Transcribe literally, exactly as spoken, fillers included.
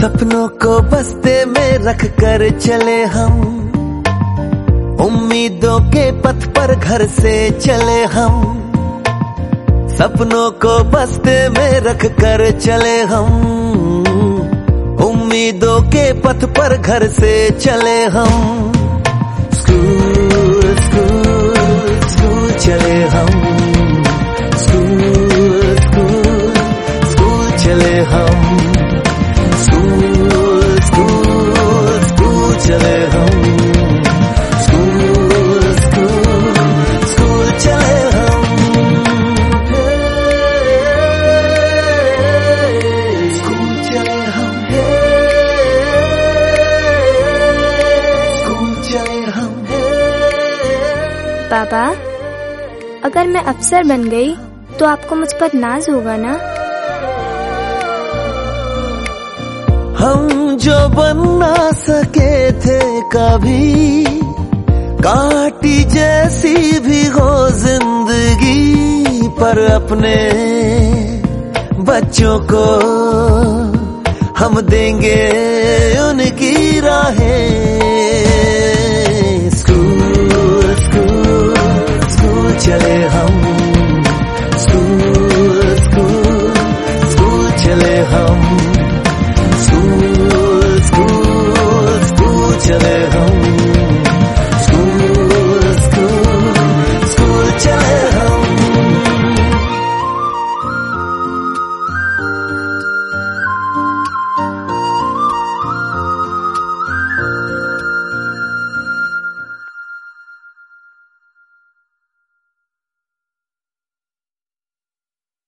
सपनों को बस्ते में रख कर चले हम, उम्मीदों के पथ पर घर से चले हम। सपनों को बस्ते में रख कर चले हम, उम्मीदों के पथ पर घर से चले हम। स्कूल स्कूल स्कूल चले हम, स्कूल स्कूल स्कूल चले हम, स्कूल स्कूल स्कूल चले हम, स्कूल स्कूल स्कूल चले हम, स्कूल चले हम, स्कूल चले हम। पापा, अगर मैं अफसर बन गई तो आपको मुझ पर नाज होगा ना? हम जो बन ना सके थे कभी, काटी जैसी भी हो जिंदगी, पर अपने बच्चों को हम देंगे उनकी राहें। स्कूल स्कूल स्कूल चले